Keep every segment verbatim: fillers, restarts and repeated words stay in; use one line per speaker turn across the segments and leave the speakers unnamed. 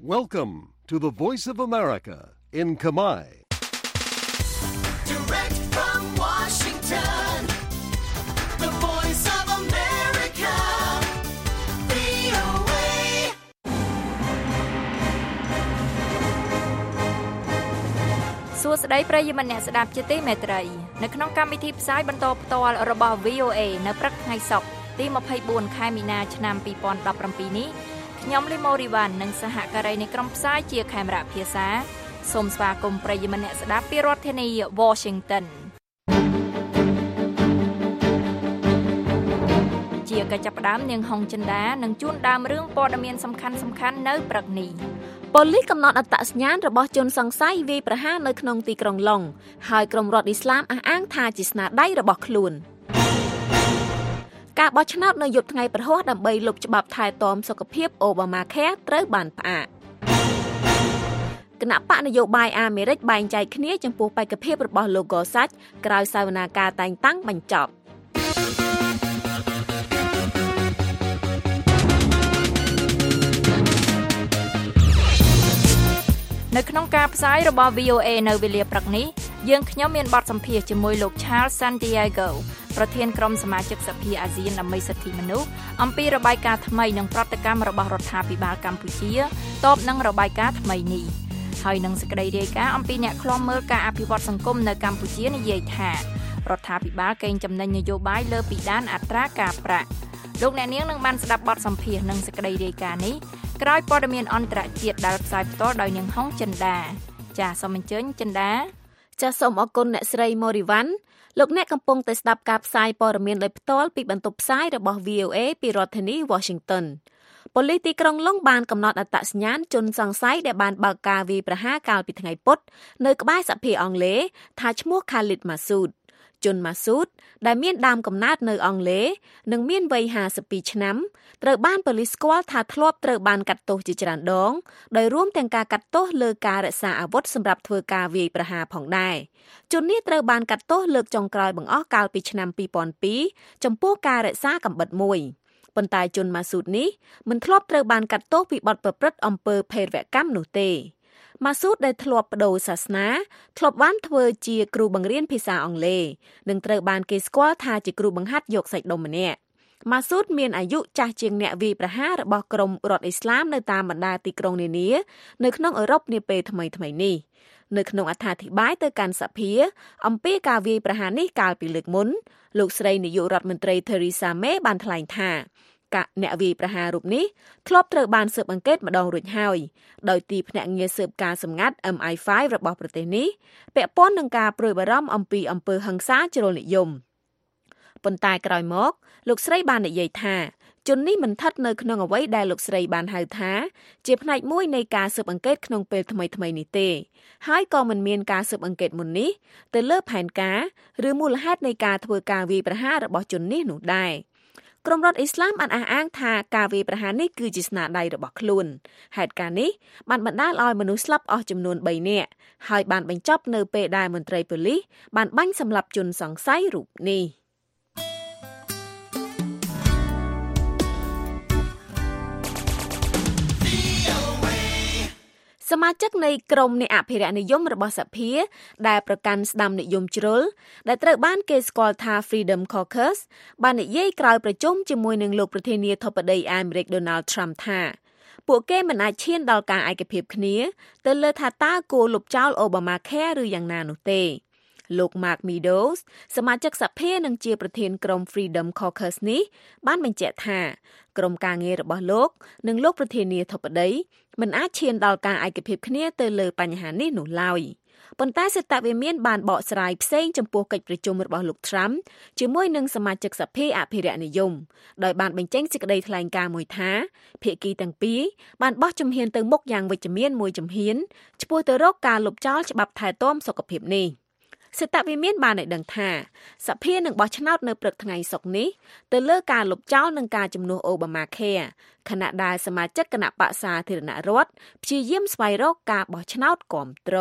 Welcome to the Voice of America in Khmer.
Direct from Washington, the Voice of America, វី អូ เอ
សួស្តីប្រិយមិត្តអ្នកស្ដាប់ជាទីមេត្រីនៅក្នុងកម្មវិធីផ្សាយបន្តផ្ទាល់របស់ វី អូ เอ នៅព្រឹកថ្ងៃសុក្រទីម្ភៃបួនខែមីនាឆ្នាំពីរពាន់ដប់ប្រាំពីរនេះខ្ញុំលីម៉ូរីវ៉ាន់និងសហការីនៃក្រុមផ្សាយជាខេមរៈភាសាសូមស្វាគមន៍ប្រិយមិត្តអ្នកស្ដាប់ពីរដ្ឋធានី Washington ជាកិច្ចផ្ដើមនាងហុងចិន្តានឹងជួនដើមរឿងព័ត៌មានសំខាន់សំខាន់នៅព្រឹកនេះប៉ូលីសកំណត់អត្តសញ្ញាណរបស់ជនសង្ស័យវាយប្រហារនៅក្នុងទីក្រុងឡុងហើយក្រុមរដ្ឋអ៊ីស្លាមអះអាងថាជាស្នាដៃរបស់ខ្លួនការបោះឆ្នោតនៅយប់ថ្ងៃប្រហ័សដើម្បីលុបច្បាប់ថែទាំសុខភាព Obamacare ត្រូវបានផ្អាកគណៈបកនយោបាយអាមេរិកបែងចែកគ្នាចំពោះបេក្ខភាពរបស់លោកកសាច់ក្រោយសវនាការតែងតាំងបញ្ចប់នៅក្នុងការផ្សាយរបស់ វី អូ เอ នៅវេលាព្រឹកនេះយើងខ្ញុំមានបទសម្ភាសន៍ជាមួយលោក Charles Santiago ប្រធានក្រុមសមាជិកសភាអាស៊ានដើម្បីសិទ្ធិមនុស្សអំពីរបាយការណ៍ថ្មីនិងប្រតិកម្មរបស់រដ្ឋាភិបាលកម្ពុជាតបនឹងរបាយការណ៍ថ្មីនេះហើយនឹងសេចក្តីរាយការណ៍អំពីអ្នកឃ្លាំមើលការអភិវឌ្ឍសង្គមនៅកម្ពុជានិយាយថារដ្ឋាភិបាលកេងចំណេញនយោបាយលើពីដានអត្រាការប្រាក់លោកអ្នកនាងនឹងបានស្ដាប់បទសម្ភាសន៍និងសេចក្តីរាយការណ៍នេះក្រោយព័ត៌មានអន្តរជាតិដែលផ្សាយផ្ទាល់ដោយនាងហុងចិន្តាចាសសូមអញ្ជើញចិន្តាចាសសូមអរគុណអ្នកស្រីម៉ូរីវ៉ាន់លោកអ្នកកំពុងតែស្ដាប់ការផ្សាយព័ត៌មានដោយផ្ទាល់ពីបន្ទប់ផ្សាយរបស់ វី អូ เอ ពីរដ្ឋធានី Washington ប៉ូលីសទីក្រុងឡុងបានកំណត់អត្តសញ្ញាណជនសង្ស័យដែលបានបើកការវាយប្រហារកាលពីថ្ងៃពុធនៅក្បែរសភាអង់គ្លេសថាឈ្មោះ Khalid Masood ជនម៉ាស៊ូតដែលមានដើមកំណើតនៅអង់គ្លេសនិងមានវ័យហាសិបពីរឆ្នាំត្រូវបានប៉ូលីសស្គាល់ថាធ្លាប់ត្រូវបានកាត់ទោសជាច្រើនដងដោយរួមទាំងការកាត់ទោសលើការរក្សាអាវុធសម្រាប់ធ្វើការវាយប្រហារផងដែរជននេះត្រូវបានកាត់ទោសលើកចុងក្រោយបង្អស់កាលពីឆ្នាំពីរពាន់ពីរចំពោះការរក្សាកាំបិតមួយប៉ុន្តែជនម៉ាស៊ូតនេះមិនធ្លាប់ត្រូវបានកាត់ទោសពីបទប្រព្រឹត្តអំពើភេរវកម្មនោះទេម៉ាស៊ូតដែលធ្លាប់បដូរសាសនាធ្លាប់បានធ្វើជាគ្រូបង្រៀនភាសាអង់គ្លេសនិងត្រូវបានគេស្គាល់ថាជាគ្រូបង្ហាត់យកសាច់ដុំម្នាក់ម៉ាស៊ូតមានអាយុចាស់ជាងអ្នកវាយប្រហាររបស់ក្រុមរដ្ឋអ៊ីស្លាមនៅតាមបណ្ដាទីក្រុងនានានៅក្នុងអឺរ៉ុបនាពេលថ្មីៗនេះនៅក្នុងអត្ថាធិប្បាយទៅកាន់សភាអំពីការវាយប្រហារនេះកាលពីលើកមុនលោកស្រីនាយករដ្ឋមន្ត្រី Theresa May បានថ្លែងថាកាអ្នកវាយប្រហាររូបនេះធ្លាប់ត្រូវបានស៊ើបអង្កេតម្ដងរួចហើយដោយទីភ្នាក់ងារស៊ើបការសម្ងាត់ เอ็ม ไอ ហ្វាយ របស់ប្រទេសនេះពាក់ព័ន្ធនឹងការព្រួយបារម្ភអំពីអំពើហិង្សាជ្រុលនិយមប៉ុន្តែក្រោយមកលោកស្រីបាននិយាយថាជននេះមិនស្ថិតនៅក្នុងអ្វីដែលលោកស្រីបានហៅថាជាផ្នែកមួយនៃការស៊ើបអង្កេតក្នុងពេលថ្មីៗនេះទេហើយក៏មិនមានការស៊ើបអង្កេតមុននេះទៅលើផែនការឬមូលហេតុនៃការធ្វើការវាយប្រហាររបស់ជននេះនោះដែរក្រុមរដ្ឋអ៊ីស្លាមបានអះអាងថាការវាយប្រហារនេះគឺជាស្នាដៃរបស់ខ្លួនហេតុការណ៍នេះបានបណ្ដាលឲ្យមនុស្សស្លាប់អស់ចំនួនបីនាក់ហើយបានបញ្ចប់នៅពេលដែលមន្ត្រីប៉ូលីសបានបាញ់សម្លាប់ជនសង្ស័យរូបនេះសមាជិកនៃក្រុមអ្នកអភិរក្សនិយមរបស់សភាដែលប្រកាន់ស្ដាំនិយមជ្រុលដែលត្រូវបានគេស្គាល់ថា Freedom Caucus បាននិយាយក្រោយប្រជុំជាមួយនឹងលោកប្រធានាធិបតីអាមេរិក Donald Trump ថាពួកគេមិនអាចឈានដល់ការឯកភាពគ្នាទៅលើថាតើគួរលុបចោល Obamacare ឬយ៉ាងណានោះទេលោក Mark Meadows សមាជិកសភានិងជាប្រធានក្រុម Freedom Caucus នេះបានបញ្ជាក់ថាក្រុមការងាររបស់លោកនិងលោកប្រធានាធិបតីមិនអាចឈានដល់ការឯកភាពគ្នាទៅលើបញ្ហានេះនោះឡើយប៉ុន្តែសេតវិមានបានបកស្រាយផ្សេងចំពោះកិច្ចប្រជុំរបស់លោក Trump ជាមួយនឹងសមាជិកសភាអភិរក្សនិយមដោយបានបញ្ចេញសេចក្តីថ្លែងការណ៍មួយថាភាគីទាំងពីរបានបោះជំហានទៅមុខយ៉ាងវិជ្ជមានមួយជំហានឆ្ពោះទៅរកការលុបចោលច្បាប់ថែទាំសុខភាពនេះសេតវិមានបានឲ្យដឹងថាសភានឹងបោះឆ្នោតនៅព្រឹកថ្ងៃសុក្រនេះទៅលើការលុបចោលនឹងការជំនួស Obamacare ខណៈដែលសមាជិកគណៈបក្សសាធារណរដ្ឋព្យាយាមស្វែងរកការបោះឆ្នោតគាំទ្រ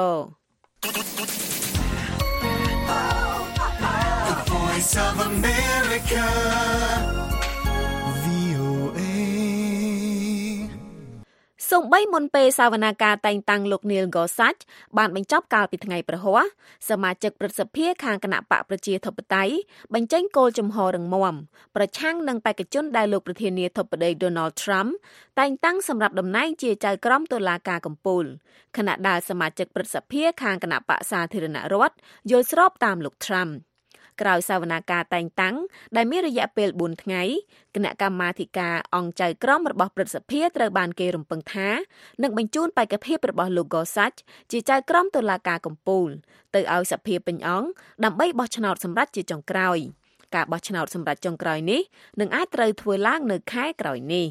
The Voice of America វី អូ เอ
សូម្បីមុនពេលសវនាការតែងតាំងលោក Neil Gorsuch បានបញ្ចប់កាលពីថ្ងៃព្រហស្បតិ៍សមាជិកព្រឹទ្ធសភាខាងគណៈបកប្រជាធិបតេយ្យបញ្ចេញគោលជំហររឹងមាំប្រឆាំងនឹងបេក្ខជនដែលលោកប្រធានាធិបតី Donald Trump តែងតាំងសម្រាប់តំណែងជាចៅក្រមតុលាការកំពូលខណៈដែលសមាជិកព្រឹទ្ធសភាខាងគណៈបកសាធារណរដ្ឋយល់ស្របតាមលោក Trumpក្រោយសវនាការតែងតាំងដែលមានរយៈពេលបួនថ្ងៃគណៈកម្មាធិការអង្គចៅក្រមរបស់ព្រឹទ្ធសភាត្រូវបានគេរំពឹងថានឹងបញ្ជូនបេក្ខភាពរបស់លោក Gorsuch ជាចៅក្រមតុលាការកំពូលទៅឲ្យសភាពេញអង្គដើម្បីបោះឆ្នោតសម្រេចជាចុងក្រោយការបោះឆ្នោតសម្រេចចុងក្រោយនេះនឹងអាចត្រូវធ្វើឡើងនៅខែក្រោយនេះ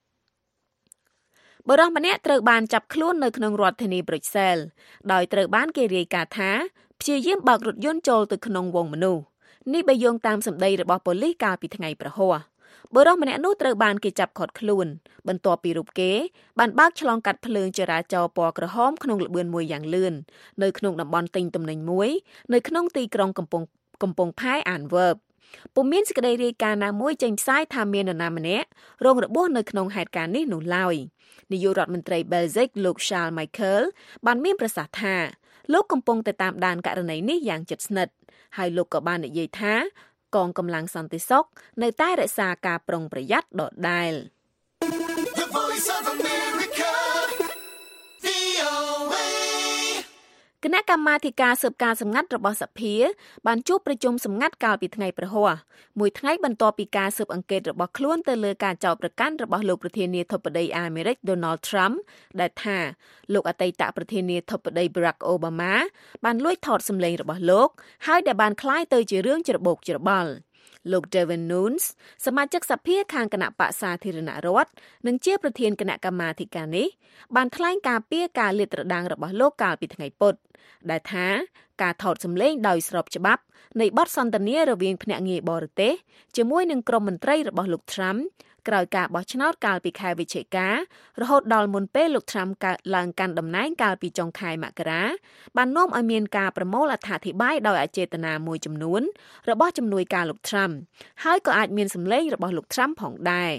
បុរសម្នាក់ត្រូវបានចាប់ខ្លួននៅក្នុងរដ្ឋធានីប្រុចសែលដោយត្រូវបានគេរាយការណ៍ថាព្យាយាមបើករថយន្តចូលទៅក្នុងវង់មនុស្សនេះបើយោងតាមសម្ដីរបស់ប៉ូលីសកាលពីថ្ងៃព្រហស្បតិ៍បុរសម្នាក់នោះត្រូវបានគេចាប់ឃាត់ខ្លួនបន្ទាប់ពីរូបគេបានបើកឆ្លងកាត់ភ្លើងចរាចរណ៍ពណ៌ក្រហមក្នុងល្បឿនមួយយ៉ាងលឿននៅក្នុងតំបន់ទិញទំនិញមួយនៅក្នុងទីក្រុងកំពង់កំពង់ផែអានវើបពុំមានសេចក្តីរាយការណ៍ណាមួយចេញផ្សាយថាមាននរណាម្នាក់រងរបួសនៅក្នុងហេតុការណ៍នេះនោះឡើយនាយករដ្ឋមន្ត្រី Belgique លោក Charles Michel បានមានប្រសាសន៍ថាលោកកំពុងតែតាមដានករណីនេះយ៉ាងជិតស្និទ្ធហើយលោកក៏បាននិយាយថាកងកម្លាំងសន្តិសុខនៅតែរក្សាការប្រុងប្រយ័ត្នដដែល
The Voice of America, វី អូ เอ
គណៈកម្មាធិការស៊ើបការសម្ងាត់របស់សភាបានជួបប្រជុំសម្ងាត់កាលពីថ្ងៃព្រហស្បតិ៍មួយថ្ងៃបន្ទាប់ពីការស៊ើបអង្កេតរបស់ខ្លួនទៅលើការចោទប្រកាន់របស់លោកប្រធានាធិបតីអាមេរិក Donald Trump ដែលថាលោកអតីតប្រធានាធិបតី Barack Obama បានលួចថតសម្លេងរបស់លោកហើយដែលបានคล้ายទៅជារឿងច្របូកច្របល់លោក Devin Nunes សមាជិកសភាខាងគណៈបកសាធារណរដ្ឋនិងជាប្រធានគណៈកម្មាធិការនេះបានថ្លែងការពីការលាតត្រដាងរបស់លោកកាលពីថ្ងៃពុធដែលថាការថតសម្លេងដោយស្របច្បាប់នៃបទសន្ទនារវាងភ្នាក់ងារបរទេសជាមួយនឹងក្រុមមន្ត្រីរបស់លោក Trump ក្រោយការបោះឆ្នោតកាលពីខែវិច្ឆិការហូតដល់មុនពេលលោក Trump ឡើងកាន់តំណែងកាលពីចុងខែមករាបាននាំឲ្យមានការប្រមូលអត្ថាធិប្បាយដោយអចេតនាមួយចំនួនរបស់ជំនួយការលោក Trump ហើយក៏អាចមានសម្លេងរបស់លោក Trump ផងដែរ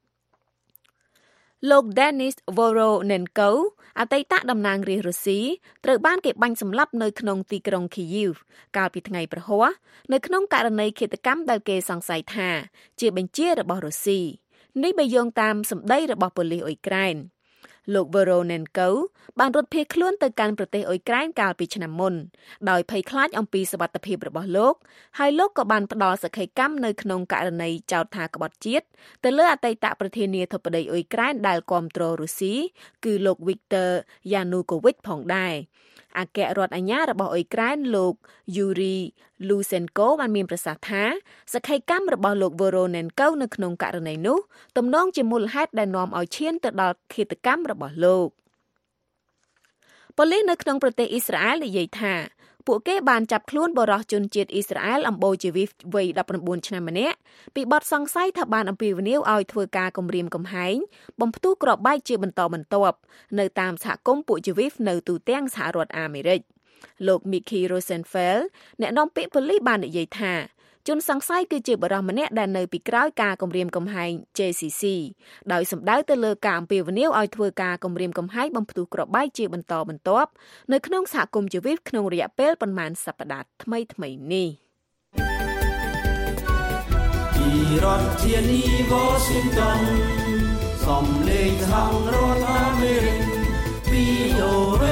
លោក Denis Voronenko អតីតតំណាងរាស្ត្ររុស្ស៊ីត្រូវបានគេបាញ់សម្លាប់នៅក្នុងទីក្រុង Kyiv កាលពីថ្ងៃព្រហស្បតិ៍នៅក្នុងករណីឃាតកម្មដែលគេសង្ស័យថាជាបញ្ជារបស់រុស្ស៊ីនេះបើយោងតាមសម្ដីរបស់ប៉ូលីសអ៊ុយក្រែនលោក Voronenko បានរត់ភៀសខ្លួនទៅកាន់ប្រទេសអ៊ុយក្រែនកាលពីឆ្នាំមុនដោយភ័យខ្លាចអំពីសុវត្ថិភាពរបស់លោកហើយលោកក៏បានផ្ដល់សក្ខីកម្មនៅក្នុងករណីចោទថាក្បត់ជាតិទៅលើអតីតប្រធានាធិបតីអ៊ុយក្រែនដែលគាំទ្ររុស្ស៊ីគឺលោក Viktor Yanukovych ផងដែរអគ្គរដ្ឋអាជ្ញារបស់អ៊ុយក្រែនលោក Yuri Lutsenko បានមានប្រសាសន៍ថាសក្ខីកម្មរបស់លោក Voronenko នៅក្នុងករណីនោះទំនងជាមូលហេតុដែលនាំឲ្យឈានទៅដល់ឃាតកម្មរបស់លោកប៉ូលីសនៅក្នុងប្រទេសអ៊ីស្រាអែលនិយាយថាពួកគេបានចាប់ខ្លួនបរិសុទ្ធជនជាតិអ៊ីស្រាអែលអំបូរជីវីវ័យដប់ប្រាំបួនឆ្នាំម្នាក់ពីបទសង្ស័យថាបានអំពាវនាវឲ្យធ្វើការគំរាមកំហែងបំផ្ទុះគ្រាប់បែកជាបន្តបន្ទាប់នៅតាមសហគមន៍ពួកជីវីនៅទូទាំងសហរដ្ឋអាមេរិកលោក Mickey Rosenfeld អ្នកនាំពាក្យប៉ូលីសបាននិយាយថាជនសង្ស័យគឺជាបរិសុទ្ធម្នាក់ដែលនៅពីក្រោយការគំរាមកំហែង J C C ដោយសម្ដៅទៅលើការអំពាវនាវឲ្យធ្វើការគំរាមកំហែងបំផ្ទុះគ្រាប់បែកជាបន្តបន្ទាប់នៅក្នុងសហគមន៍ជីវីក្នុងរយៈពេលប៉ុន្មានសប្តាហ៍ថ្មីថ្មីនេះពីរដ្ឋធានី Washington សំឡេងខាងរដ្ឋអាមេរិក វី អូ เอ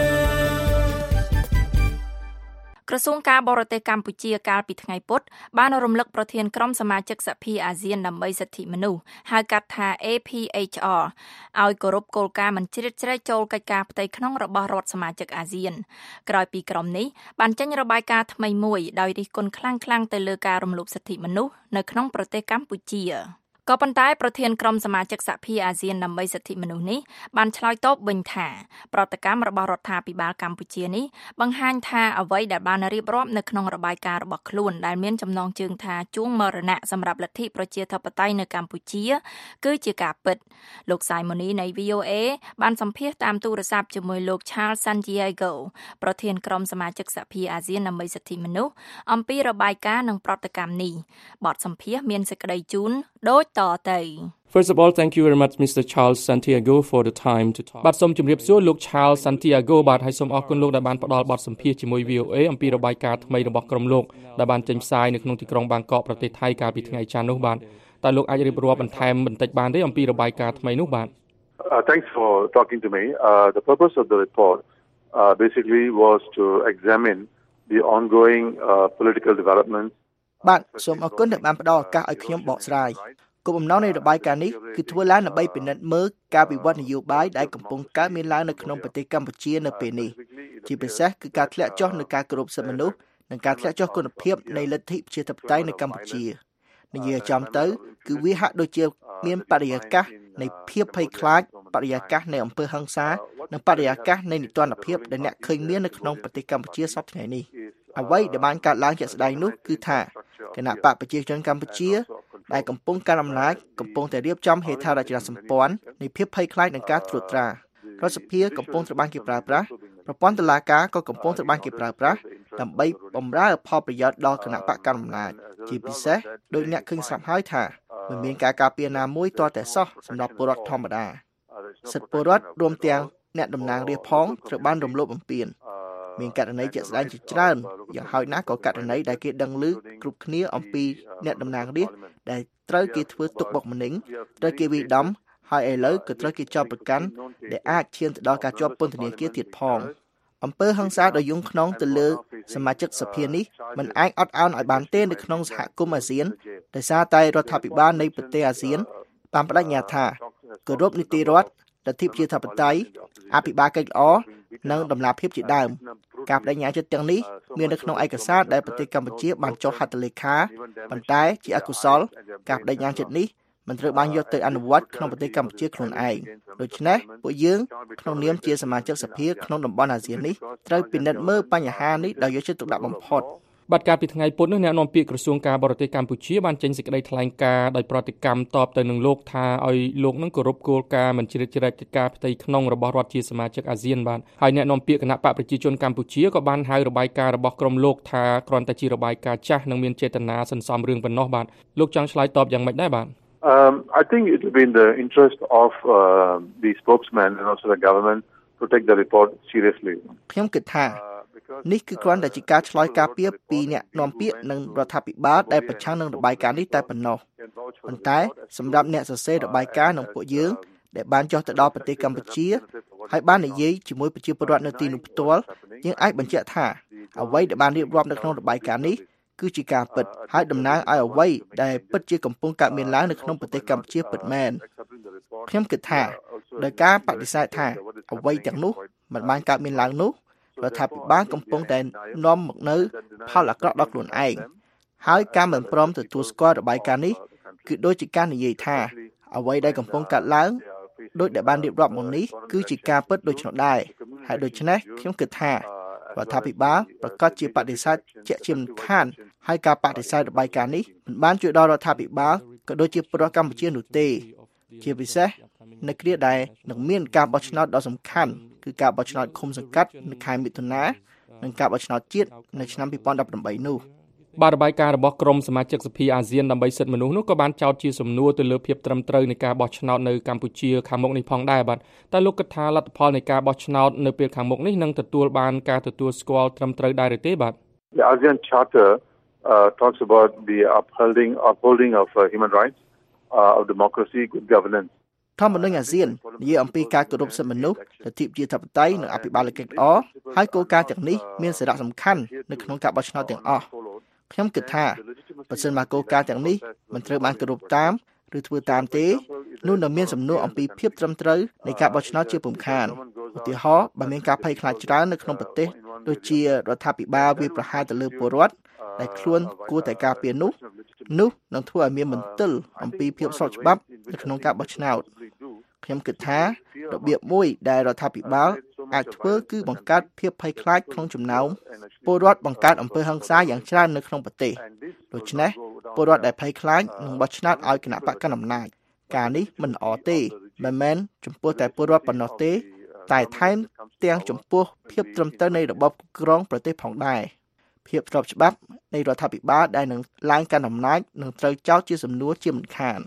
ក្រសួងការបរទេសកម្ពុជាកាលពីថ្ងៃពុធបានរំលឹកប្រធានក្រុមសមាជិកសភាអាស៊ានដើម្បីសិទ្ធិមនុស្សហៅកាត់ថា A P H R ឲ្យគោរពគោលការណ៍មិនជ្រៀតជ្រែកចូលកិច្ចការផ្ទៃក្នុងរបស់រដ្ឋសមាជិកអាស៊ានក្រោយពីក្រុមនេះបានចេញរបាយការណ៍ថ្មីមួយដោយរិះគន់ខ្លាំងៗទៅលើការរំលោភសិទ្ធិមនុស្សនៅក្នុងប្រទេសកម្ពុជាក៏ប៉ុន្តែប្រធានក្រុមសមាជិកសហភាពអាស៊ានដើម្បីសិទ្ធិមនុស្សនេះបានឆ្លើយតបវិញថាប្រតិកម្មរបស់រដ្ឋាភិបាលកម្ពុជានេះបង្ហាញថាអ្វីដែលបានរៀបរាប់នៅក្នុងរបាយការណ៍របស់ខ្លួនដែលមានចំណងជើងថាជួងមរណៈសម្រាប់លទ្ធិប្រជាធិបតេយ្យនៅកម្ពុជាគឺជាការពិតលោក Simoni នៃ V O A បានសម្ភាសតាមទូរស័ព្ទជាមួយលោក Charles Santiago ប្រធានក្រុមសមាជិកសហភាពអាស៊ានដើម្បីសិទ្ធិមនុស្សអំពីរបាយការណ៍និងប្រតិកម្មនេះបទសម្ភាសមានសេចក្តីជូនដូចតទៅ
First of all, thank you very much, Mister Charles Santiago, for the time to talk. បាទសូមជម្រាបសួរលោក Charles Santiago បាទហើយសូមអរគុណលោកដែលបានផ្ដល់បទសម្ភាសន៍ជាមួយ V O A អំពីរបាយការណ៍ថ្មីរបស់ក្រុមលោកដែលបានចេញផ្សាយនៅក្នុងទីក្រុងបាងកកប្រទេសថៃកាលពីថ្ងៃច័ន្ទនោះបាទតើលោកអាចរៀបរាប់បន្ថែមបន្តិចបានទេអំពីរបាយការណ៍ថ្មីនោះបាទ
Thanks for talking to me. Uh, the purpose of the report uh, basically was to examine the ongoing uh, political developments.
បាទសូមអរគុណដែលបានផ្ដល់ឱកាសឲ្យខ្ញុំបកស្រាយគោលបំណងនៃរបាយការណ៍នេះគឺធ្វើឡើងដើម្បីពិនិត្យមើលការវិវត្តនយោបាយដែលកំពុងកើតមានឡើងនៅក្នុងប្រទេសកម្ពុជានៅពេលនេះជាពិសេសគឺការធ្លាក់ចុះនៃការគោរពសិទ្ធិមនុស្សនិងការធ្លាក់ចុះគុណភាពនៃលទ្ធិប្រជាធិបតេយ្យនៅកម្ពុជានិយាយចំទៅគឺវាហាក់ដូចជាមានបរិយាកាសនៃភាពភ័យខ្លាចបរិយាកាសនៃអំពើហិង្សានិងបរិយាកាសនៃនីតិរដ្ឋភាពដែលអ្នកឃើញមាននៅក្នុងប្រទេសកម្ពុជាសប្តាហ៍ថ្ងៃនេះអ្វីដែលបានកើតឡើងជាក់ស្ដែងនោះគឺថាគណៈបកប្រជាជនកម្ពុជាដែលកំពុងកាន់អំណាចកំពុងតែរៀបចំហេដ្ឋារចនាសម្ព័ន្ធនៃភាពភ័យខ្លាចនឹងការត្រួតត្រារដ្ឋសភាកំពុងត្រូវបានគេប្រើប្រាស់ប្រព័ន្ធតុលាការក៏កំពុងត្រូវបានគេប្រើប្រាស់ដើម្បីបម្រើផលប្រយោជន៍ដល់គណៈបកកាន់អំណាចជាពិសេសដោយអ្នកឃើញស្រាប់ហើយថាមិនមានការការពារណាមួយទាល់តែសោះសម្រាប់ពលរដ្ឋធម្មតាសិទ្ធិពលរដ្ឋរួមទាំងអ្នកតំណាងរាស្ត្រផងត្រូវបានរំលោភបំពានមានករណីជាក់ស្ដែងជាច្រើនយ៉ាងហោចណាស់ក៏ករណីដែលគេដឹងឮគ្រប់គ្នាអំពីអ្នកតំណាងរាស្ត្រដែលត្រូវគេធ្វើទុកបុកម្នេញត្រូវគេវាយដំហើយឥឡូវក៏ត្រូវគេចោទប្រកាន់ដែលអាចឈានទៅដល់ការជាប់ពន្ធនាគារទៀតផងអំពើហិង្សាដ៏យងខ្នងទៅលើសមាជិកសភានេះមិនអាចអត់ឱនឲ្យបានទេនៅក្នុងសហគមន៍អាស៊ានដោយសារតែរដ្ឋាភិបាលនៃប្រទេសអាស៊ានបានបដិញ្ញាថាគោរពនីតិរដ្ឋលទ្ធិប្រជាធិបតេយ្យអភិបាលកិច្ចល្អនិងតម្លាភាពជាដើមការបដិញ្ញាចិត្តទាំងនេះមាននៅក្នុងឯកសារដែលប្រទេសកម្ពុជាបានចុះហត្ថលេខាប៉ុន្តែជាអកុសលការបដិញ្ញាចិត្តនេះមិនត្រូវបានយកទៅអនុវត្តក្នុងប្រទេសកម្ពុជាខ្លួនឯងដូច្នេះពួកយើងក្នុងនាមជាសមាជិកសភាក្នុងតំបន់អាស៊ាននេះត្រូវពិនិត្យមើលបញ្ហានេះដោយយកចិត្តទុកដាក់បំផុត
បាទកាលពីថ្ងៃពុធនោះអ្នកនាំពាក្យក្រសួងការបរទេសកម្ពុជាបានចេញសេចក្តីថ្លែងការណ៍ដោយប្រតិកម្មតបទៅនឹងលោកថាឲ្យលោកនឹងគោរពគោលការណ៍មិនជ្រៀតជ្រែកកិច្ចការផ្ទៃក្នុងរបស់រដ្ឋជាសមាជិកអាស៊ានបាទហើយអ្នកនាំពាក្យគណៈបកប្រជាជនកម្ពុជាក៏បានហៅរបាយការណ៍របស់ក្រុមលោកថាគ្រាន់តែជារបាយការណ៍ចាស់និងមានចេតនាសន្សំរឿងប៉ុណ្ណោះបាទលោកចង់ឆ្លើយតបយ៉ាងម៉េចដែរបាទ
Um, I think it will be in the interest of uh, the spokesman and also the government to take the report seriously.
ខ្ញុំគិតថានេះគឺគ្រាន់តែជាការឆ្លើយការពីពីអ្នកនាំពាក្យនិងរដ្ឋាភិបាលដែលប្រឆាំងនឹងរបាយការណ៍នេះតែប៉ុណ្ណោះប៉ុន្តែសម្រាប់អ្នកសរសេររបាយការណ៍និងពួកយើងដែលបានចុះទៅដល់ប្រទេសកម្ពុជាហើយបាននិយាយជាមួយប្រជាពលរដ្ឋនៅទីនោះផ្ទាល់យើងអាចបញ្ជាក់ថាអ្វីដែលបានរៀបរាប់នៅក្នុងរបាយការណ៍នេះគឺជាការពិតហើយតំណាងឲ្យអ្វីដែលពិតជាកំពុងកើតមានឡើងនៅក្នុងប្រទេសកម្ពុជាពិតមែនខ្ញុំគិតថាដោយការបដិសេធថាអ្វីទាំងនោះមិនបានកើតមានឡើងនោះរដ្ឋាភិបាលកំពុងតែនាំមកនៅផលអាក្រក់ដល់ខ្លួនឯងហើយការមិនព្រមទទួលស្គាល់របាយការណ៍នេះគឺដូចជាការនិយាយថាអ្វីដែលកំពុងកើតឡើងដោយដែលបានរៀបរាប់មកនេះគឺជាការពិតដូច្នោះដែរហើយដូច្នេះខ្ញុំគិតថារដ្ឋាភិបាលប្រកាសជាបដិសេធជាក់ជាមិនខានហើយការបដិសេធរបាយការណ៍នេះមិនបានជួយដល់រដ្ឋាភិបាលក៏ដូចជាប្រជាកម្ពុជានោះទេជាពិសេសនៅគ្រាដែលនឹងមានការបោះឆ្នោតដ៏សំខាន់គឺការបោះឆ្នោតឃុំសង្កាត់នៅខែមិថុនានិងការបោះឆ្នោតជាតិនៅឆ្នាំពីរពាន់ដប់ប្រាំបីនោះ
បាទរបាយការណ៍របស់ក្រុមសមាជិកសភាអាស៊ានដើម្បីសិទ្ធិមនុស្សនោះក៏បានចោទជាសំណួរទៅលើភាពត្រឹមត្រូវនៃការបោះឆ្នោតនៅកម្ពុជាខាងមុខនេះផងដែរបាទតែលោកគិតថាលទ្ធផលនៃការបោះឆ្នោតនៅពេលខាងមុខនេះនឹងទទួលបានការទទួលស្គាល់ត្រឹមត្រូវដែរឬទេបាទ
The ASEAN Charter uh, talks about the upholding upholding of uh, human rights, uh, of democracy, good governance.
ធម្មនុញ្ញអាស៊ាននិយាយអំពីការគោរពសិទ្ធិមនុស្សលទ្ធិប្រជាធិបតេយ្យនិងអភិបាលកិច្ចល្អហើយគោលការណ៍ទាំងនេះមានសារៈសំខាន់នៅក្នុងការបោះឆ្នោតទាំងអស់ខ្ញុំគិតថាបើសិនមកគោលការណ៍ទាំងនេះមិនត្រូវបានគោរពតាមឬធ្វើតាមទេនោះនឹងមានសំណួរអំពីភាពត្រឹមត្រូវនៃការបោះឆ្នោតជាពុំខានឧទាហរណ៍បើមានការភ័យខ្លាចច្រើននៅក្នុងប្រទេសដូចជារដ្ឋាភិបាលវាប្រហារទៅលើពលរដ្ឋដែលខ្លួនគួរតែការពារនោះនោះនឹងធ្វើឲ្យមានមន្ទិលអំពីភាពស្របច្បាប់នៅក្នុងការបោះឆ្នោតខ្ញុំគិតថារបៀបមួយដែលរដ្ឋាភិបាលអាចធ្វើគឺបង្កើតភាពភ័យខ្លាចក្នុងចំណោមពលរដ្ឋបង្កើតអំពើហិង្សាយ៉ាងច្រើននៅក្នុងប្រទេសដូច្នេះពលរដ្ឋដែលភ័យខ្លាចនឹងបោះឆ្នោតឲ្យគណៈបកកណ្ដាលអំណាចការនេះមិនល្អទេមិនមែនចំពោះតែពលរដ្ឋប៉ុណ្ណោះទេតែថែមទាំងចំពោះភាពត្រឹមត្រូវនៃរបបគ្រងប្រទេសផងដែរភាពស្របច្បាប់នៃរដ្ឋាភិបាលដែលនឹងឡើងកាន់អំណាចនឹងត្រូវចោទជាសំណួរជាមិនខាន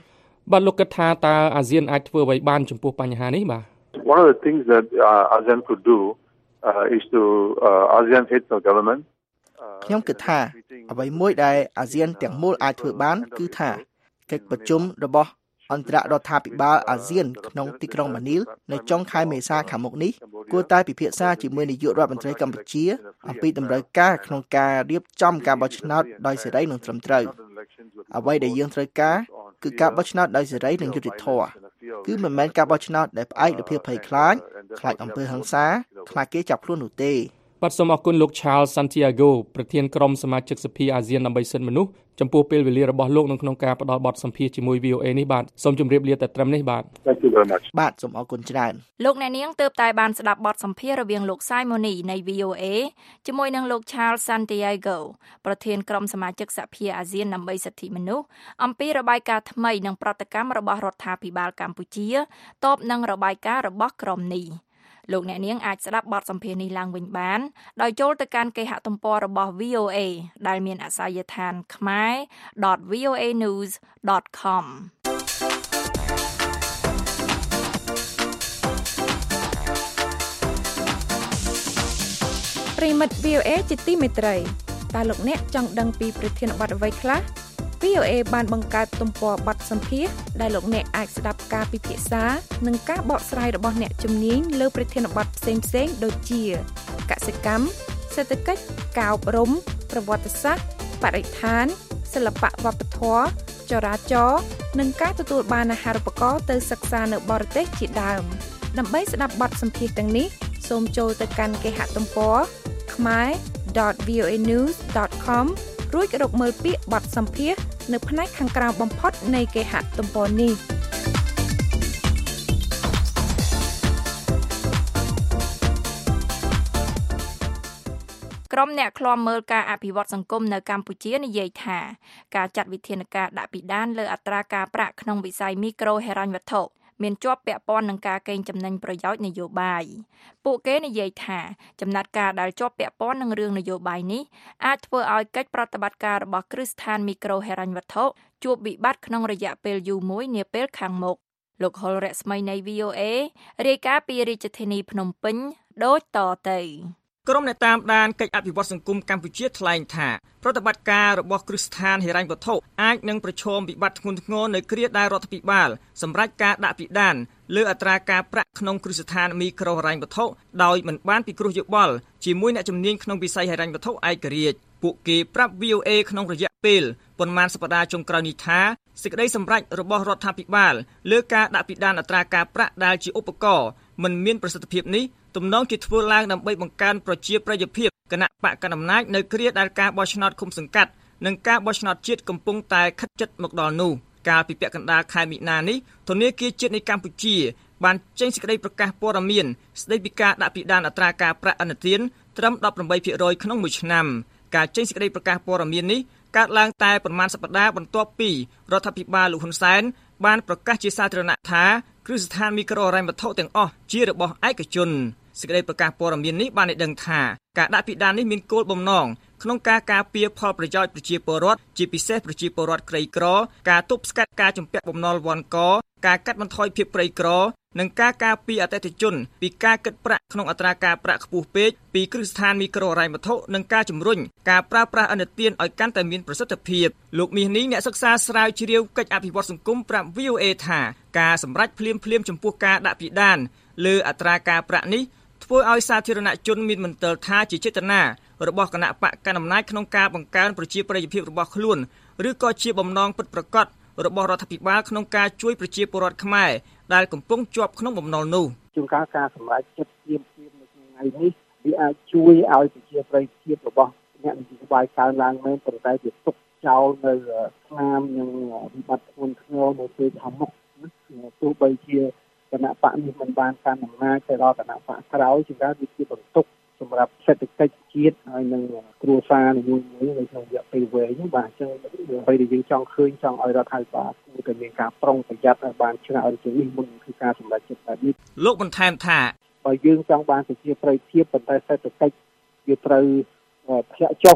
បាទលោកគិតថាតើអាស៊ានអាចធ្វើអ្វីបានចំពោះបញ្ហានេះបាទ
One of the things that uh, ASEAN could do uh, is to uh, ASEAN heads of government
ខ្ញុំគិតថាអ្វីមួយដែលអាស៊ានទាំងមូលអាចធ្វើបានគឺថាកិច្ចប្រជុំរបស់អន្តររដ្ឋាភិបាលអាស៊ានក្នុងទីក្រុងម៉ានីលនៅចុងខែមេសាខាងមុខនេះគួរតែពិភាក្សាជាមួយនាយករដ្ឋមន្ត្រីកម្ពុជាអំពីតម្រូវការក្នុងការរៀបចំការបោះឆ្នោតដោយសេរីនិងត្រឹមត្រូវអ្វីដែលយើងត្រូវការគឺការបោះឆ្នោតដោយសេរីនិងយុត្តិធម៌គឺមិនមែនការបោះឆ្នោតដែលផ្អែកលើភាពភ័យខ្លាចខ្លាចអំពើហិង្សាខ្លាចគេចាប់ខ្លួននោះទេ
បាទសូមអរគុណលោក Charles Santiago ប្រធានក្រុមសមាជិកសភាអាស៊ានដើម្បីសិទ្ធិមនុស្សចំពោះពេលវេលារបស់លោកនៅក្នុងការផ្ដល់បទសម្ភាសន៍ជាមួយ វី អូ เอ នេះបាទសូមជម្រាបលាតែត្រឹមនេះបាទ
Thank you very much
បាទសូមអរគុណច្រើន
លោកអ្នកនាងទើបតែបានស្ដាប់បទសម្ភាសន៍រវាងលោក Simoni នៃ វី អូ เอ ជាមួយនឹងលោក Charles Santiago ប្រធានក្រុមសមាជិកសភាអាស៊ានដើម្បីសិទ្ធិមនុស្សអំពីរបាយការណ៍ថ្មីនិងប្រតិកម្មរបស់រដ្ឋាភិបាលកម្ពុជាតបនឹងរបាយការណ៍របស់ក្រុមនេះលោកអ្នកនាងអាចស្ដាប់បទសម្ភាសន៍នេះឡើងវិញបានដោយចូលទៅកាន់គេហទំព័ររបស់ វី អូ เอ ដែលមានអាសយដ្ឋាន khmer dot v o a news dot com
ប្រិមិត្ត វី អូ เอ ជាទីមេត្រីតើលោកអ្នកចង់ដឹងពីប្រធានបទអ្វីខ្លះ វី អូ เอ បានបង្កើតទំព័របទសម្ភាសន៍ដែលលោកអ្នកអាចស្ដាប់ការពិភាក្សានិងការបកស្រាយរបស់អ្នកជំនាញលើប្រធានបទផ្សេងៗដូចជាកសិកម្មសេដ្ឋកិច្ចការអប់រំប្រវត្តិសាស្ត្របរិស្ថានសិល្បៈវប្បធម៌ចរាចរណ៍និងការទទួលបានអាហារូបករណ៍ទៅសិក្សានៅបរទេសជាដើមដើម្បីស្ដាប់បទសម្ភាសន៍ទាំងនេះសូមចូលទៅកាន់គេហទំព័រ khmer dot v o a news dot com រួចរកមើលពាក្យបទសម្ភាសន៍នៅផ្នែកខាងក្រៅបំផុតនៃគេហទំព័រនេះ
ក្រុមអ្នកឃ្លាំមើលការអភិវឌ្ឍសង្គមនៅកម្ពុជានិយាយថាការចាត់វិធានការដាក់ពិដានលើអត្រាការប្រាក់ក្នុងវិស័យមីក្រូហិរញ្ញវត្ថុមានជាប់ពាក់ព័ន្ធនឹងការកេងចំណេញប្រយោជន៍នយោបាយពួកគេនិយាយថាចំណាត់ការដែលជាប់ពាក់ព័ន្ធនឹងរឿងនយោបាយនេះអាចធ្វើឲ្យកិច្ចប្រតិបត្តិការរបស់គ្រឹះស្ថានមីក្រូហិរញ្ញវត្ថុជួបវិបត្តិក្នុងរយៈពេលយូរមួយនាពេលខាងមុខលោកហុលរស្មីនៃ វី អូ เอ រាយការណ៍ពីរាជធានីភ្នំពេញដូចតទៅ
ក្រុមអ្នកតាមដានកិច្ចអភិវឌ្ឍសង្គមកម្ពុជាថ្លែងថាប្រតិបត្តិការរបស់គ្រឹះស្ថានហិរញ្ញវត្ថុអាចនឹងប្រឈមវិបត្តិធ្ងន់ធ្ងរនៅគ្រាដែលរដ្ឋាភិបាលសម្រេចការដាក់ពិដានលើអត្រាការប្រាក់ក្នុងគ្រឹះស្ថានមីក្រូហិរញ្ញវត្ថុដោយមិនបានពិគ្រោះយោបល់ជាមួយអ្នកជំនាញក្នុងវិស័យហិរញ្ញវត្ថុឯករាជ្យពួកគេប្រាប់ វី អូ เอ ក្នុងរយៈពេលប៉ុន្មានសប្តាហ៍ចុងក្រោយនេះថាសេចក្តីសម្រេចរបស់រដ្ឋាភិបាលលើការដាក់ពិដានអត្រាការប្រាក់ដែលជាឧបករណ៍មិនមានប្រសិទ្ធភាពនេះទំនងជាធ្វើឡើងដើម្បីបង្កើនប្រជាប្រិយភាពគណៈបកកណ្ដាលអំណាចនៅគ្រាដែលការបោះឆ្នោតឃុំសង្កាត់និងការបោះឆ្នោតជាតិកំពុងតែខិតជិតមកដល់នោះកាលពីពាក់កណ្ដាលខែមិនិនានេះធនាគារជាតិនៃកម្ពុជាបានចេញសេចក្តីប្រកាសព័ត៌មានស្តីពីការដាក់ពិដានអត្រាការប្រាក់ឥណទានត្រឹម ដប់ប្រាំបីភាគរយ ក្នុងមួយឆ្នាំការចេញសេចក្តីប្រកាសព័ត៌មាននេះកើតឡើងតែប្រមាណសប្តាហ៍បន្ទាប់ពីរដ្ឋាភិបាលលោកហ៊ុនសែនបានប្រកាសជាសាធារណៈថាគ្រឹះស្ថានមីក្រូហិរញ្ញវត្ថុទាំងអស់ជារបស់ឯកជនសេចក្តីប្រកាសព័ត៌មាននេះបានឲ្យដឹងថាការដាក់ពិដាននេះមានគោលបំណងក្នុងការការពារផលប្រយោជន៍ប្រជាពលរដ្ឋជាពិសេសប្រជាពលរដ្ឋក្រីក្រការទប់ស្កាត់ការជំពាក់បំណុលវ័នកការកាត់បន្ថយភាពក្រីក្រនិងការការពារអតិថិជនពីការគិតប្រាក់ក្នុងអត្រាការប្រាក់ខ្ពស់ពេកពីគ្រឹះស្ថានមីក្រូហិរញ្ញវត្ថុនិងការជំរុញការប្រើប្រាស់ឥណទានឲ្យកាន់តែមានប្រសិទ្ធភាពលោកមាសនេះអ្នកសិក្សាស្រាវជ្រាវកិច្ចអភិវឌ្ឍសង្គមប្រាប់ វី អូ เอ ថាការសម្រេចភ្លាមភ្លាមចំពោះការដាក់ពិដានលើអត្រាការប្រាក់នេះធ្វើឲ្យសាធារណជនមានមន្ទិលថាជាចេតនារបស់គណៈបកកណ្ដាលអំណាចក្នុងការបង្កើនប្រជាប្រិយភាពរបស់ខ្លួនឬក៏ជាបំណងពិតប្រាកដរបស់រដ្ឋាភិបាលក្នុងការជួយប្រជាពលរដ្ឋខ្មែរដែលកំពុងជាប់ក្នុងបំណុលនោះ
ជួនកាលការសម្រេចចិត្តព្រាមព្រាមនៅថ្ងៃនេះវាអាចជួយឲ្យប្រជាប្រិយភាពរបស់អ្នកនយោបាយកើនឡើងមែនប៉ុន្តែវាទុកចោលនៅស្នាមនិងវិបត្តិធ្ងន់ធ្ងរនៅពេលខាងមុខទោះបីជាគណៈបកនេះមិនបានកាន់អំណាចទៅដល់គណៈបកក្រោយជាការវាជាបន្ទុកសម្រាប់សេដ្ឋកិច្ចជាតិហើយនឹងគ្រួសារនីមួយៗនៅក្នុងរយៈពេលវែងបាទអញ្ចឹងអ្វីដែលយើងចង់ឃើញចង់ឲ្យរដ្ឋាភិបាលគួរតែមានការប្រុងប្រយ័ត្នឲ្យបានច្រើនជាងនេះមុនគឺការសម្រេចចិត្តបែបនេះ
លោកបន្ថែមថា
បើយើងចង់បានប្រជាប្រិយភាពប៉ុន្តែសេដ្ឋកិច្ចវាត្រូវធ្លាក់ចុះ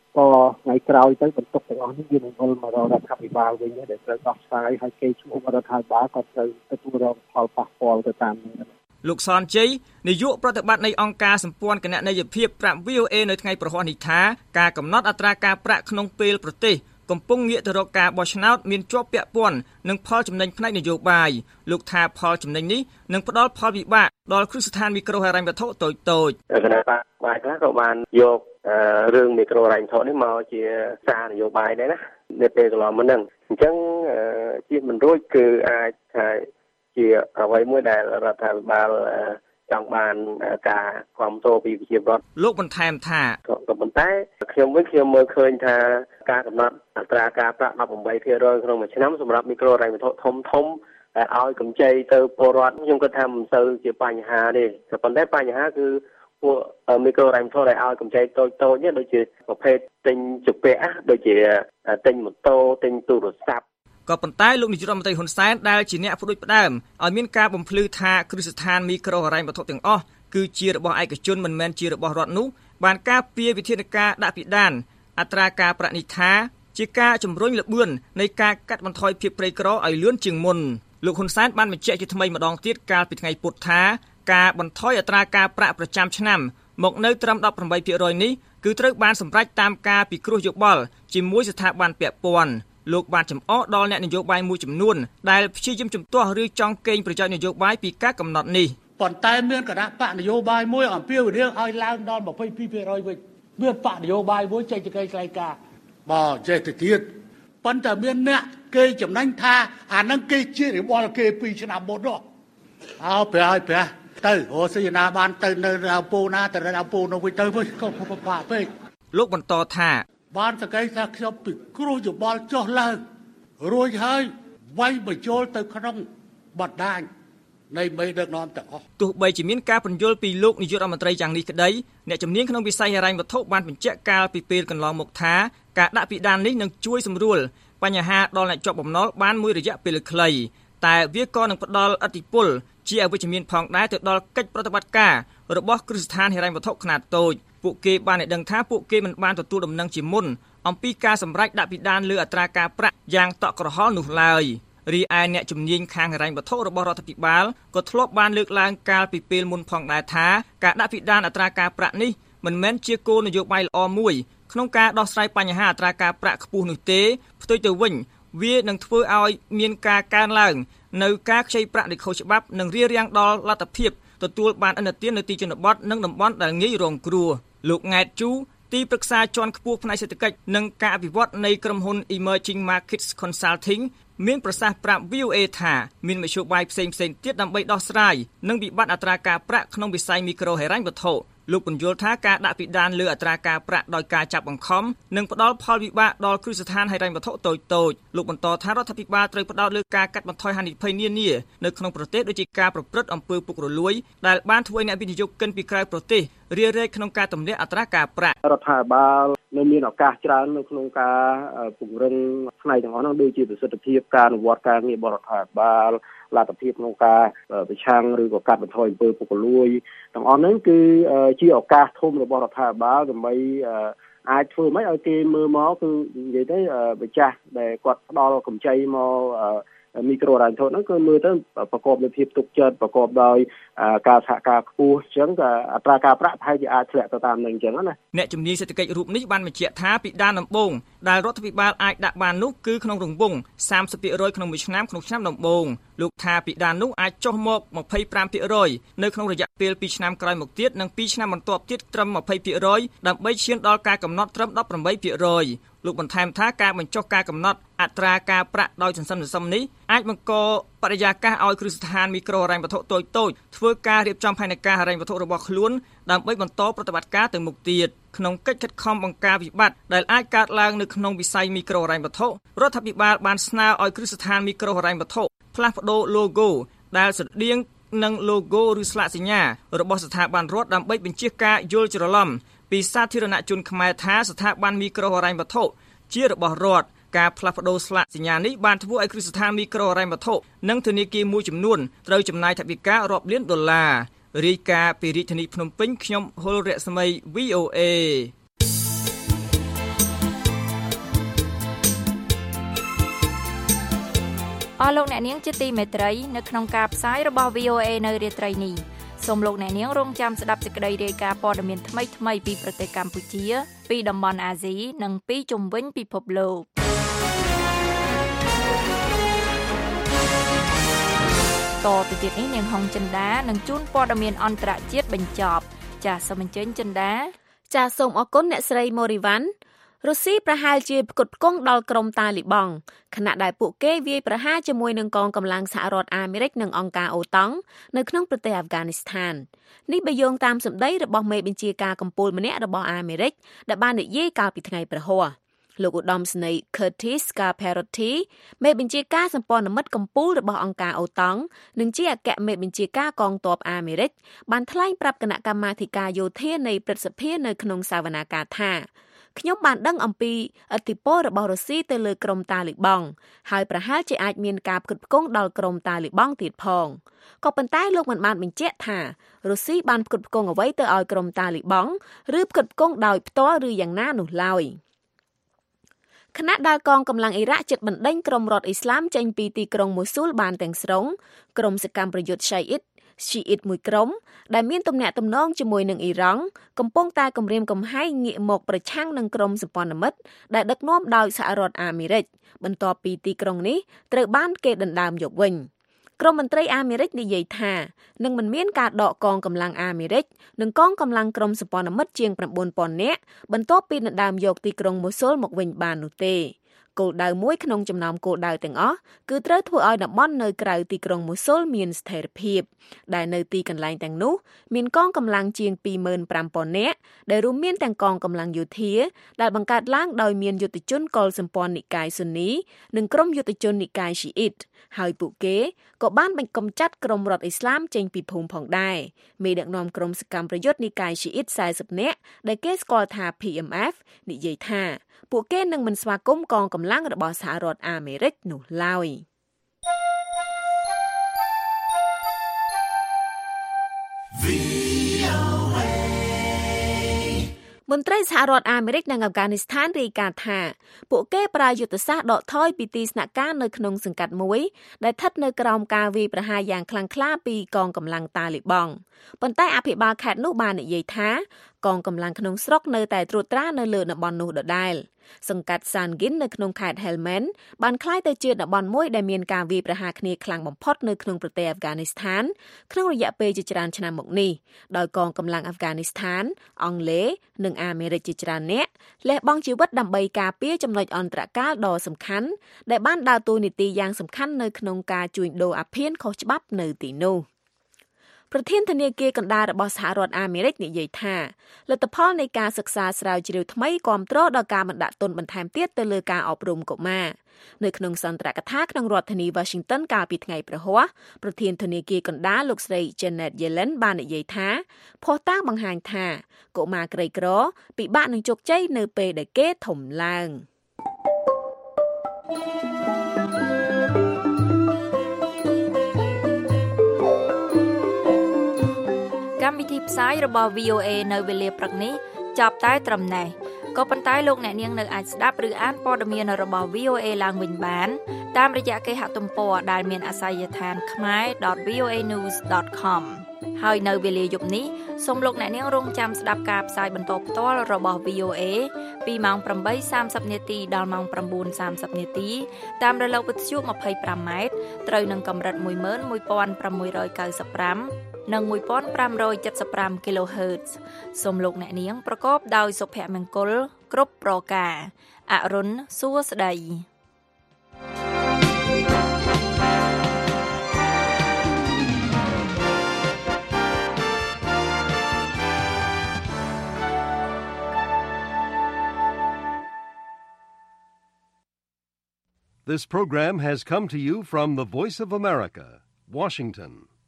ក៏ថ្ងៃក្រោយទៅបន្ទុកទាំងអស់នេះវានឹងវិលមករករដ្ឋាភិបាលវិញដែលត្រូវដោះស្រាយហើយគេជួបរដ្ឋាភិបាលក៏ត្រូវទទួលរងផលប៉ះពាល់ទៅតាមនេះ
លោកសនជ័យនាយកប្រតិបត្តិនៃអង្គការសម្ព័ន្ធគណនេយ្យភាពប្រាប់ វី អូ អេ នៅថ្ងៃប្រហ័សនេះថាការកំណត់អត្រាការប្រាក់ក្នុងពេលប្រទេសកំពុងងាកទៅរកការបោះឆ្នោតមានជាប់ពាក់ព័ន្ធនឹងផលចំណេញផ្នែកនយោបាយលោកថាផលចំណេញនេះនឹងផ្ដល់ផលវិបាកដល់គ្រឹះស្ថានមីក្រូហិរញ្ញវត្ថុតូចតូច
គណៈបកផ្នែកខ្លះក៏បានយករឿងមីក្រូហិរញ្ញវត្ថុនេះមកជាសារនយោបាយដែរណានៅពេលកន្លងមកហ្នឹងអញ្ចឹងជាមិនរួចគឺអាចថាជាអ្វីមួយដែលរដ្ឋាភិបាលចង់បានការគ្រប់គ្រងពីប្រជាពលរដ្ឋ
លោកបន្ថែមថា
ក៏ប៉ុន្តែខ្ញុំវិញខ្ញុំមើលឃើញថាការកំណត់អត្រាការប្រាក់ ដប់ប្រាំ8ភាគរយ ក្នុងមួយឆ្នាំសម្រាប់មីក្រូហិរញ្ញវត្ថុធំធំដែលឲ្យកម្ចីទៅពលរដ្ឋខ្ញុំគិតថាមិនសូវជាបញ្ហាទេក៏ប៉ុន្តែបញ្ហាគឺពួកមីក្រូហិរញ្ញវត្ថុដែលឲ្យកម្ចីតូចតូចនេះដូចជាប្រភេទទិញជំពាក់ដូចជាទិញម៉ូតូទិញទូរស័ព្ទ
ក៏ប៉ុន្តែលោកនាយករដ្ឋមន្ត្រីហ៊ុនសែនដែលជាអ្នកផ្ដួចផ្ដើមឲ្យមានការបំភ្លឺថាគ្រឹះស្ថានមីក្រូហិរញ្ញវត្ថុទាំងអស់គឺជារបស់ឯកជនមិនមែនជារបស់រដ្ឋនោះបានការពារវិធានការដាក់ពិដានអត្រាការប្រាក់នេះថាជាការជំរុញល្បឿននៃការកាត់បន្ថយភាពក្រីក្រឲ្យលឿនជាងមុនលោកហ៊ុនសែនបានបញ្ជាក់ជាថ្មីម្ដងទៀតកាលពីថ្ងៃពុធថាការបន្ថយអត្រាការប្រាក់ប្រចាំឆ្នាំមកនៅត្រឹម ដប់ប្រាំ8ភាគរយ នេះគឺត្រូវបានសម្រេចតាមការពិគ្រោះយោបល់ជាមួយស្ថាប័នពាក់ព័ន្ធលោកបានចំអកដល់អ្នកនយោបាយមួយចំនួនដែលព្យាយាមជំទាស់ឬចង់កេងប្រយោជន៍នយោបាយពីការកំណត់នេះ
ប៉ុន្តែមានគណៈបកនយោបាយមួយអំពាវនាវឲ្យឡើងដល់ ยี่สิบสองភាគរយ វិញមានបកនយោបាយមួយចេញសេចក្តីថ្លែងការណ៍បើចេះទៅទៀតប៉ុន្តែមានអ្នកគេចំណេញថាអានឹងគេជារបបគេពីរឆ្នាំមុននោះអោប្រហើយប្រទៅរស់ស៊ីណាបានទៅនៅអំពូណាទៅនៅអំពូនោះវិញទៅវិញក៏ពិបាកពេក
លោកបន្តថា
បានសក្តិថាខ្ញុំពិគ្រោះយោបល់ចុះឡើងរួចហើយវាយបញ្ចូលទៅក្នុងបណ្ដាញនៃមេដឹកនាំទាំងអស់
ទោះបីជាមានការពន្យល់ពីលោកនាយករដ្ឋមន្ត្រីយ៉ាងនេះក្តីអ្នកជំនាញក្នុងវិស័យហិរញ្ញវត្ថុបានបញ្ជាក់កាលពីពេលកន្លងមកថាការដាក់ពិដាននេះនឹងជួយសម្រួលបញ្ហាដល់អ្នកជាប់បំណុលបានមួយរយៈពេលខ្លីតែវាក៏នឹងផ្ដល់ឥទ្ធិពលជាអវិជ្ជមានផងដែរទៅដល់កិច្ចប្រតិបត្តិការរបស់គ្រឹះស្ថានហិរញ្ញវត្ថុខ្នាតតូចពួកគេបានឲ្យដឹងថាពួកគេមិនបានទទួលដំណឹងជាមុនអំពីការសម្រេចដាក់ពិដានលើអត្រាការប្រាក់យ៉ាងតក់ក្រហល់នោះឡើយរីឯអ្នកជំនាញខាងហិរញ្ញវត្ថុរបស់រដ្ឋាភិបាលក៏ធ្លាប់បានលើកឡើងកាលពីពេលមុនផងដែរថាការដាក់ពិដានអត្រាការប្រាក់នេះមិនមែនជាគោលនយោបាយល្អមួយក្នុងការដោះស្រាយបញ្ហាអត្រាការប្រាក់ខ្ពស់នោះទេផ្ទុយទៅវិញវានឹងធ្វើឲ្យមានការកើនឡើងនៅការខ្ចីប្រាក់ដែលខុសច្បាប់និងរារាំងដល់លទ្ធភាពទទួលបានឥណទាននៅទីជនបទនិងតំបន់ដែលងាយរងគ្រោះលោកង៉ែតជូទីប្រឹក្សាជាន់ខ្ពស់ផ្នែកសេដ្ឋកិច្ចនិងការអភិវឌ្ឍនៃក្រុមហ៊ុន Emerging Markets Consulting មានប្រសាសន៍ប្រាប់ វី អូ អេ ថាមានមធ្យោបាយផ្សេងៗទៀតដើម្បីដោះស្រាយនិងវិបត្តិអត្រាការប្រាក់ក្នុងវិស័យមីក្រូហិរញ្ញវត្ថុលោកបញ្យល់ថាការដាក់ពិដានលើអត្រាការប្រាក់ដោយការចាប់បង្ខំនឹងផ្ដល់ផលវិបាកដល់គ្រឹះស្ថានហិរញ្ញវត្ថុតូចតូចលោកបន្តថារដ្ឋាភិបាលត្រូវផ្ដោតលើការកាត់បន្ថយហានិភ័យនានានៅក្នុងប្រទេសដូចជាការប្រព្រឹត្តអំពើពុករលួយដែលបានធ្វើឲ្យអ្នកវិនិយោគិនពីក្រៅប្រទេសរារែកក្នុងការទម្លាក់អត្រាការប្រាក់
រដ្ឋាភិបាលនៅមានឱកាសច្រើននៅក្នុងការពង្រឹងផ្នែកទាំងអស់នោះដូចជាប្រសិទ្ធភាពការអនុវត្តការងាររបស់រដ្ឋាភិបាលលទ្ធភាពក្នុងការប្រឆាំងឬក៏កាត់បន្ថយអំពើពុករលួយទាំងអស់ហ្នឹងគឺជាឱកាសធំរបស់រដ្ឋាភិបាលដើម្បីអាចធ្វើមិនឲ្យគេមើលមកគឺនិយាយទៅម្ចាស់ដែលគាត់ផ្ដល់កម្ចីមកមីក្រូហិរញ្ញវត្ថុហ្នឹងគឺមើលទៅប្រកបដោយភាពទុកចិត្តប្រកបដោយការសហការខ្ពស់អញ្ចឹងក៏អត្រាការប្រាក់ប្រហែលជាអាចធ្លាក់ទៅតាមនឹងអញ្ចឹងណា
អ្នកជំនាញសេដ្ឋកិច្ចរូបនេះបានបញ្ជាក់ថាពិដានដំបូងដែលរដ្ឋាភិបាលអាចដាក់បាននោះគឺក្នុងរង្វង់សាមសិបភាគរយក្នុងមួយឆ្នាំក្នុងឆ្នាំដំបូងលោកថាពិដាននោះអាចចុះមកยี่สิบห้าភាគរយនៅក្នុងរយៈពេលពីរឆ្នាំក្រោយមកទៀតនិងពីរឆ្នាំបន្ទាប់ទៀតត្រឹមยี่สิบភាគរយដើម្បីឈានដល់ការកំណត់ត្រឹមដប់ប្រាំ8ភាគរយលោកបន្ថែមថាការបញ្ចុះការកំណត់អត្រាការប្រាក់ដោយសន្សំសន្សំនេះអាចបង្កបរិយាកាសឲ្យគ្រឹះស្ថានមីក្រូហិរញ្ញវត្ថុតូចតូចធ្វើការរៀបចំផែនការហិរញ្ញវត្ថុរបស់ខ្លួនដើម្បីបន្តប្រតិបត្តិការទៅមុខទៀតក្នុងកិច្ចខិតខំបង្ការវិបត្តិដែលអាចកើតឡើងនៅក្នុងវិស័យមីក្រូហិរញ្ញវត្ថុរដ្ឋាភិបាលបានស្នើឲ្យគ្រឹះស្ថានមីក្រូហិរញ្ញវត្ថុផ្លាស់ប្ដូរ logo ដែលស្រដៀងនឹង logo ឬស្លាកសញ្ញារបស់ស្ថាប័នរដ្ឋដើម្បីបញ្ជៀសការយល់ច្រឡំពីសាធារណជនខ្មែរថាស្ថាប័នមីក្រូហិរញ្ញវត្ថុជារបស់រដ្ឋការផ្លាស់ប្ដូរស្លាកសញ្ញានេះបានធ្វើឲ្យគ្រឹះស្ថានមីក្រូហិរញ្ញវត្ថុនិងធនាគារមួយចំនួនត្រូវចំណាយថវិការាប់លានដុល្លាររាយការណ៍ពីរាជធានីភ្នំពេញខ្ញុំហុលរស្មី វី អូ អេ
អស់លោកអ្នកនាងជាទីមេត្រីនៅក្នុងការផ្សាយរបស់ វី អូ เอ នៅរាត្រីនេះសូមលោកអ្នកនាងរងចាំស្ដាប់សេចក្តីរាយការណ៍ព័ត៌មានថ្មីៗពីប្រទេសកម្ពុជាពីតំបន់អាស៊ីនិងពីជុំវិញពិភពលោកតទៅទៀតនេះនាងហុងចិន្តានឹងជូនព័ត៌មានអន្តរជាតិបញ្ចប់ចាសសូមអញ្ជើញចិន្តា
ចាសសូមអរគុណអ្នកស្រីម៉ូរីវ៉ាន់រុស្ស៊ីប្រហែលជាផ្គត់ផ្គង់ដល់ក្រុមតាលីបង់ខណៈដែលពួកគេវាយប្រហារជាមួយនឹងកងកម្លាំងសហរដ្ឋអាមេរិកនិងអង្គការអូតង់នៅក្នុងប្រទេសអាហ្វហ្គានីស្ថាននេះបើយោងតាមសម្ដីរបស់មេបញ្ជាការកំពូលម្នាក់របស់អាមេរិកដែលបាននិយាយកាលពីថ្ងៃព្រហស្បតិ៍លោកឧត្តមសេនីយ៍ Curtis Scarperotti មេបញ្ជាការសម្ព័ន្ធមិត្តកំពូលរបស់អង្គការអូតង់និងជាអគ្គមេបញ្ជាការកងទ័ពអាមេរិកបានថ្លែងប្រាប់គណៈកម្មាធិការយោធានៃព្រឹទ្ធសភានៅក្នុងសវនាការថាខ្ញុំបានដឹងអំពីឥទ្ធិពលរបស់រុស្ស៊ីទៅលើក្រុមតាលីបង់ហើយប្រហែលជាអាចមានការផ្គត់ផ្គង់ដល់ក្រុមតាលីបង់ទៀតផងក៏ប៉ុន្តែលោកមិនបានបញ្ជាក់ថារុស្ស៊ីបានផ្គត់ផ្គង់អ្វីទៅឲ្យក្រុមតាលីបង់ឬផ្គត់ផ្គង់ដោយផ្ទាល់ឬយ៉ាងណានោះឡើយខណៈដែលកងកម្លាំងអ៊ីរ៉ាក់ជិតបណ្ដេញក្រុមរដ្ឋអ៊ីស្លាមចេញពីទីក្រុងមូស៊ូលបានទាំងស្រុងក្រុមសកម្មប្រយុទ្ធ Shiite ស៊ីអ៊ីតមួយក្រុមដែលមានទំនាក់ទំនងជាមួយនឹងអ៊ីរ៉ង់កំពុងតែគំរាមកំហែងងាកមកប្រឆាំងនឹងក្រុមសម្ព័ន្ធមិត្តដែលដឹកនាំដោយសហរដ្ឋអាមេរិកបន្ទាប់ពីទីក្រុងនេះត្រូវបានគេដណ្ដើមយកវិញក្រុមមន្ត្រីអាមេរិកនិយាយថានឹងមិនមានការដកកងកម្លាំងអាមេរិកនិងកងកម្លាំងក្រុមសម្ព័ន្ធមិត្តជាង៩ពាន់នាក់បន្ទាប់ពីដណ្ដើមយកទីក្រុងមូស៊ូលមកវិញបាននោះទេគោលដៅមួយក្នុងចំណោមគោលដៅទាំងអស់គឺត្រូវធ្វើឲ្យតំបន់នៅក្រៅទីក្រុងមូស៊ូលមានស្ថិរភាពដែលនៅទីកន្លែងទាំងនោះមានកងកម្លាំងជាងពីរម៉ឺនប្រាំពាន់នាក់ដែលរួមមានទាំងកងកម្លាំងយោធាដែលបង្កើតឡើងដោយមានយុទ្ធជនកុលសម្ព័ន្ធនិកាយស៊ូនីនិងក្រុមយុទ្ធជននិកាយស៊ីអ៊ីតហើយពួកគេក៏បានបញ្កំចាត់ក្រុមរដ្ឋអ៊ីស្លាមចេញពីភូមិផងដែរមេដឹកនាំក្រុមសកម្មប្រយុទ្ធនិកាយស៊ីអ៊ីតសែសិបនាក់ដែលគេស្គាល់ថា ភី អេម អេហ្វ និយាយថាពួកគេនឹងមិនស្វាគមន៍កងកម្លាំងរបស់សហរដ្ឋអាមេរិកនោះឡើយមន្ត្រីសហរដ្ឋអាមេរិកនិងអាហ្វហ្គានីស្ថានរាយការណ៍ថាពួកគេប្រើយុទ្ធសាស្ត្រដកថយពីទីស្នាក់ការនៅក្នុងសង្កាត់មួយដែលស្ថិតនៅក្រោមការវាយប្រហារយ៉ាងខ្លាំងក្លាពីកងកម្លាំងតាលីបង់ប៉ុន្តែអភិបាលខេត្តនោះបាននិយាយថាកងកម្លាំងក្នុងស្រុកនៅតែត្រួតត្រានៅលើតំបន់នោះដដែលសង្កាត់សានហ្គិននៅក្នុងខេត្ត Helmand បានក្លាយទៅជាតំបន់មួយដែលមានការវាយប្រហារគ្នាខ្លាំងបំផុតនៅក្នុងប្រទេសអាហ្វហ្គានីស្ថានក្នុងរយៈពេលជាច្រើនឆ្នាំមកនេះដោយកងកម្លាំងអាហ្វហ្គានីស្ថានអង់គ្លេសនិងអាមេរិកជាច្រើនអ្នកលះបង់ជីវិតដើម្បីការពារចំណុចអន្តរកាលដ៏សំខាន់ដែលបានដើរតួនាទីយ៉ាងសំខាន់នៅក្នុងការជួញដូរអាភៀនខុសច្បាប់នៅទីនោះប្រធានធនាគារកណ្ដាលរបស់សហរដ្ឋអាមេរិកនិយាយថាលទ្ធផលនៃការសិក្សាស្រាវជ្រាវថ្មីគាំទ្រដល់ការបណ្ដាក់ទុនបន្ថែមទៀតទៅលើការអប់រំកុមារនៅក្នុងសន្ទរកថាក្នុងរដ្ឋធានី Washington កាលពីថ្ងៃព្រហស្បតិ៍ប្រធានធនាគារកណ្ដាលលោកស្រី Janet Yellen បាននិយាយថាភស្តុតាងបង្ហាញថាកុមារក្រីក្រពិបាកនឹងជោគជ័យនៅពេលដែលគេធំឡើង
កម្មវិធីផ្សាយរបស់ វី អូ เอ នៅវេលាព្រឹកនេះចប់តែត្រឹមនេះក៏ប៉ុន្តែលោកអ្នកនាងនៅអាចស្ដាប់ឬអានព័ត៌មានរបស់ វី អូ เอ ឡើងវិញបានតាមរយៈគេហទំព័រដែលមានអាសយដ្ឋាន khmer dot v o a news dot com ហើយនៅវេលាយប់នេះសូមលោកអ្នកនាងរងចាំស្ដាប់ការផ្សាយបន្តផ្ទាល់របស់ វី អូ เอ ពីម៉ោង ប្រាំបីសាមសិប នាទីដល់ម៉ោង ប្រាំបួនសាមសិប នាទីតាមរលកវិទ្យុ ម្ភៃប្រាំម៉ែត្រត្រូវនឹងកម្រិត មួយម៉ឺនមួយពាន់ប្រាំមួយរយកៅសិបប្រាំ និងមួយពាន់ប្រាំរយចិតសិបប្រាំ kilohertz សូមលោកអ្នកនាងប្រកបដោយសុភមង្គលគ្រប់ប្រការអរុនសួស្តី
This program has come to you from the Voice of America, Washington.